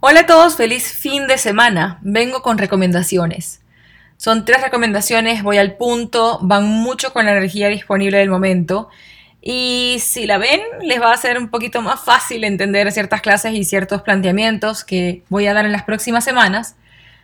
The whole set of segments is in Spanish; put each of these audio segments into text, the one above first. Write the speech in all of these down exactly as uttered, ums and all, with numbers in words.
Hola a todos, feliz fin de semana. Vengo con recomendaciones. Son tres recomendaciones, voy al punto, van mucho con la energía disponible del momento. Y si la ven, les va a ser un poquito más fácil entender ciertas clases y ciertos planteamientos que voy a dar en las próximas semanas.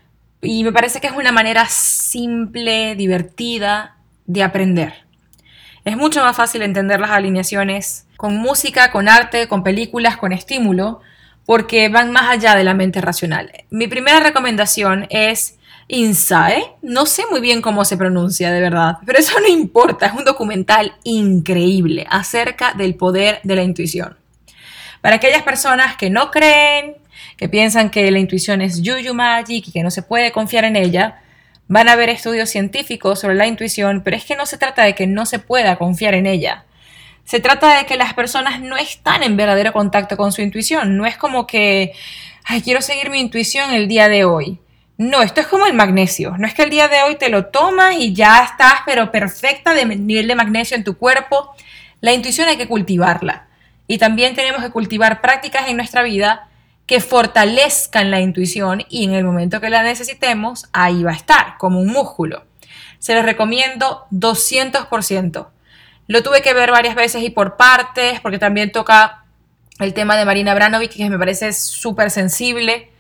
Y me parece que es una manera simple, divertida de aprender. Es mucho más fácil entender las alineaciones con música, con arte, con películas, con estímulo, porque van más allá de la mente racional. Mi primera recomendación es Inside. No sé muy bien cómo se pronuncia, de verdad, pero eso no importa. Es un documental increíble acerca del poder de la intuición. Para aquellas personas que no creen, que piensan que la intuición es Juju Magic y que no se puede confiar en ella, van a ver estudios científicos sobre la intuición, pero es que no se trata de que no se pueda confiar en ella. Se trata de que las personas no están en verdadero contacto con su intuición. No es como que, ay, quiero seguir mi intuición el día de hoy. No, esto es como el magnesio. No es que el día de hoy te lo tomas y ya estás, pero perfecta de nivel de magnesio en tu cuerpo. La intuición hay que cultivarla. Y también tenemos que cultivar prácticas en nuestra vida que fortalezcan la intuición y en el momento que la necesitemos, ahí va a estar, como un músculo. Se los recomiendo doscientos por ciento. Lo tuve que ver varias veces y por partes, porque también toca el tema de Marina Abramović, que me parece súper sensible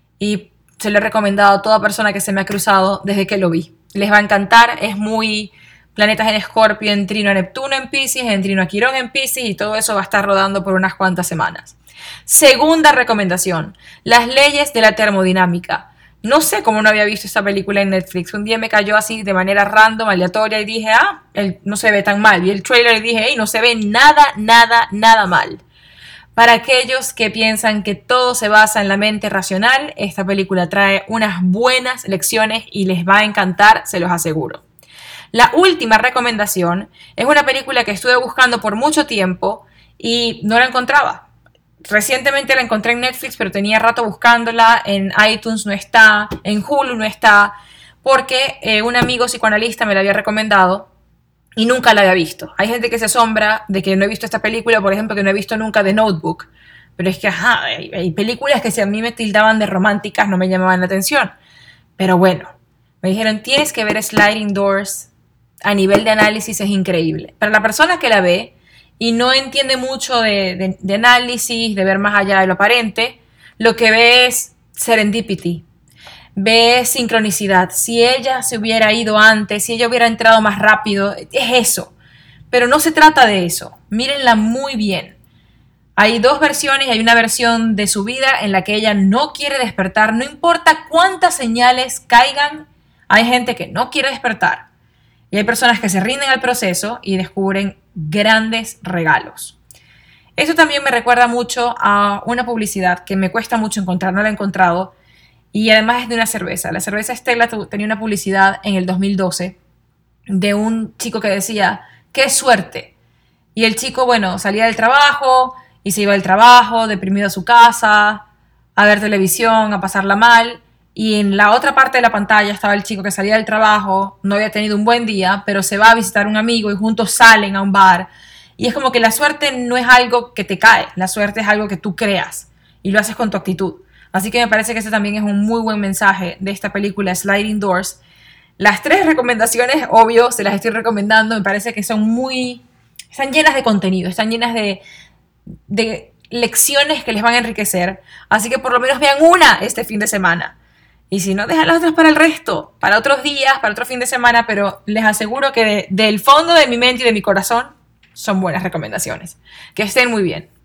y se lo he recomendado a toda persona que se me ha cruzado desde que lo vi. Les va a encantar, es muy planetas en Escorpio, en trino a Neptuno en Piscis, en trino a Quirón en Piscis y todo eso va a estar rodando por unas cuantas semanas. Segunda recomendación, las leyes de la termodinámica. No sé cómo no había visto esta película en Netflix. Un día me cayó así de manera random, aleatoria y dije, ah, el, no se ve tan mal. Vi el trailer y dije, hey, no se ve nada, nada, nada mal. Para aquellos que piensan que todo se basa en la mente racional, esta película trae unas buenas lecciones y les va a encantar, se los aseguro. La última recomendación es una película que estuve buscando por mucho tiempo y no la encontraba. Recientemente la encontré en Netflix, pero tenía rato buscándola, en iTunes no está, en Hulu no está, porque eh, un amigo psicoanalista me la había recomendado y nunca la había visto. Hay gente que se asombra de que no he visto esta película, por ejemplo, que no he visto nunca The Notebook, pero es que, ajá, hay, hay películas que si a mí me tildaban de románticas no me llamaban la atención. Pero bueno, me dijeron, tienes que ver Sliding Doors, a nivel de análisis es increíble. Para la persona que la ve y no entiende mucho de, de, de análisis, de ver más allá de lo aparente, lo que ve es serendipity, ve sincronicidad. Si ella se hubiera ido antes, si ella hubiera entrado más rápido, es eso. Pero no se trata de eso. Mírenla muy bien. Hay dos versiones, hay una versión de su vida en la que ella no quiere despertar, no importa cuántas señales caigan, hay gente que no quiere despertar. Y hay personas que se rinden al proceso y descubren grandes regalos. Eso también me recuerda mucho a una publicidad que me cuesta mucho encontrar, no la he encontrado, y además es de una cerveza. La cerveza Stella tenía una publicidad en el dos mil doce de un chico que decía, ¡qué suerte! Y el chico, bueno, salía del trabajo y se iba del trabajo, deprimido a su casa, a ver televisión, a pasarla mal. Y en la otra parte de la pantalla estaba el chico que salía del trabajo, no había tenido un buen día, pero se va a visitar a un amigo y juntos salen a un bar. Y es como que la suerte no es algo que te cae, la suerte es algo que tú creas y lo haces con tu actitud. Así que me parece que ese también es un muy buen mensaje de esta película Sliding Doors. Las tres recomendaciones, obvio, se las estoy recomendando, me parece que son muy... están llenas de contenido, están llenas de... de lecciones que les van a enriquecer. Así que por lo menos vean una este fin de semana. Y si no, dejan las otras para el resto, para otros días, para otro fin de semana, pero les aseguro que de, del fondo de mi mente y de mi corazón son buenas recomendaciones. Que estén muy bien.